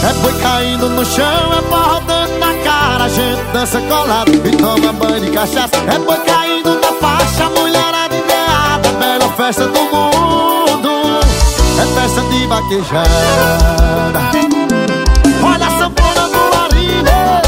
É boi caindo no chão, é pó rodando na cara, a gente dança colado e toma banho de cachaça. É boi caindo na faixa, mulherada ideada, a melhor festa do mundo é festa de vaquejada. Olha a sanfona do Arinê.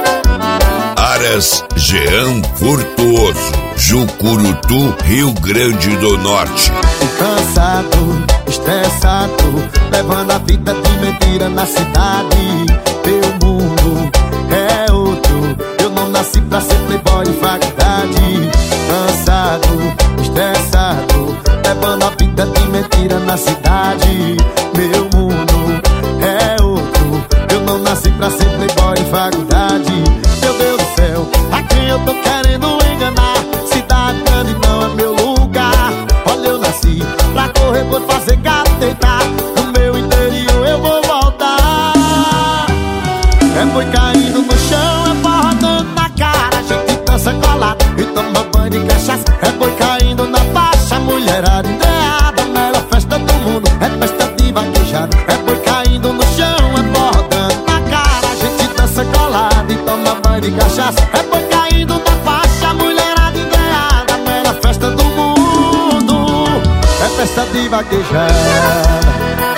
Aras Jean Furtuoso, Jucurutu, Rio Grande do Norte. Cansado, estressado, levando a vida de mentira na cidade. Meu mundo é outro, eu não nasci pra ser playboy de faculdade. Cansado, estressado, levando a vida de mentira na cidade. Meu mundo é outro, eu não nasci pra ser playboy de faculdade. Meu Deus do céu, a quem eu tô querendo enganar? Cidade grande não é meu lugar. Olha, eu nasci pra correr, vou fazer gato deitar. No meu interior eu vou voltar. É boi caindo no chão, é pó rodando na cara, a gente dança colado e toma banho de cachaça. É boi caindo na faixa, mulherada ideada, a melhor festa do mundo é festa de vaquejada. É boi caindo no chão, é pó rodando na cara, a gente dança colado e toma banho de cachaça. É boi caindo na faixa, mulherada ideada, a melhor festa do mundo é festa de vaquejada.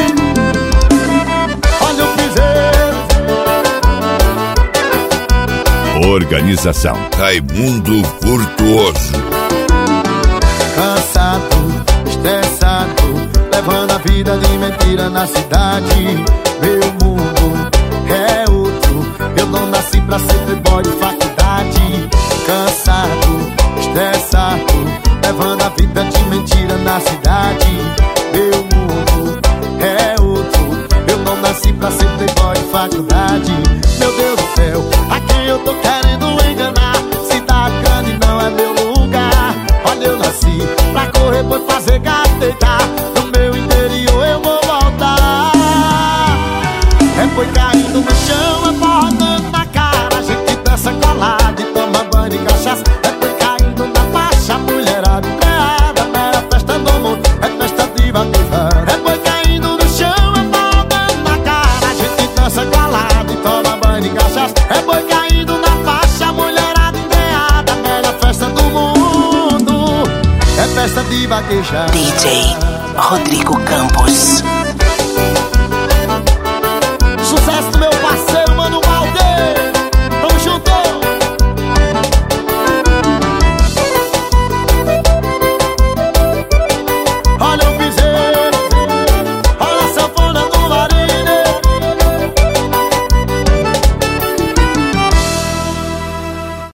Olha o piseiro. Organização Raimundo Furtuoso. Cansado, estressado, levando a vida de mentira na cidade. Meu mundo é outro, eu não nasci pra ser playboy de faculdade. Cansado, estressado, levando a vida de mentira na cidade. Meu mundo é outro, eu não nasci pra ser playboy de faculdade. Meu Deus do céu, a quem eu tô querendo enganar? Cidade grande não é meu lugar. Olha, eu nasci pra correr, vou fazer gato deitar. No meu interior eu vou voltar. É boi caindo no chão, é pó rodando na cara, a gente dança colado e toma banho de cachaça. É boi caindo na faixa, mulherada ideada, a melhor festa do mundo é festa de vaquejada. É boi caindo no chão, é pó rodando na cara, a gente dança colado e toma banho de cachaça. É boi caindo na faixa, mulherada ideada, a melhor festa do mundo é festa de vaquejada. DJ Rodrigo Campos.